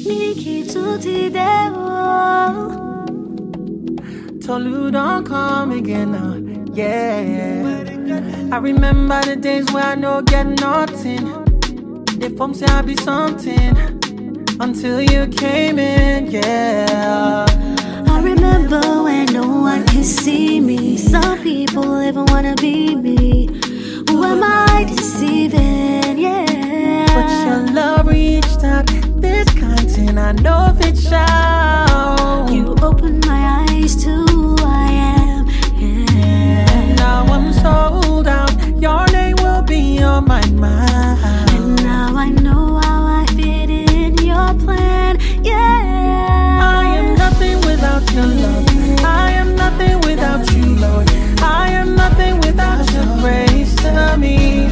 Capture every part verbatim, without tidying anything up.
Niki tutti devo. Told you don't come again now, yeah. I remember the days where I no get nothing. They form say I be something until you came in, yeah. I remember when no one could see me. Some people even wanna be me. Who am I deceiving, yeah? But your love reached out this content, I know it shall. You opened my eyes to who I am, yeah. And now I'm sold out. Your name will be on my mind. And now I know how I fit in your plan, yeah. I am nothing without your love. I am nothing without you, Lord. I am nothing without your grace to me.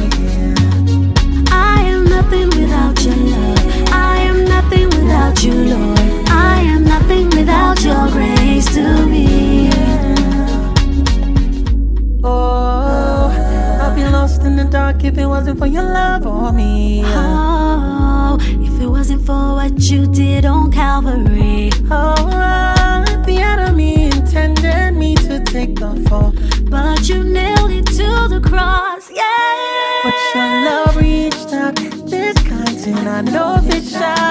I am nothing without your love. I am nothing without you, Lord. I am nothing without your grace to me. Oh, I'd be lost in the dark if it wasn't for your love for me. Oh, if it wasn't for what you did on Calvary. Oh, the enemy intended me to take the fall, But you nailed it to the cross, yeah. but your love reached out this content, I know it shall.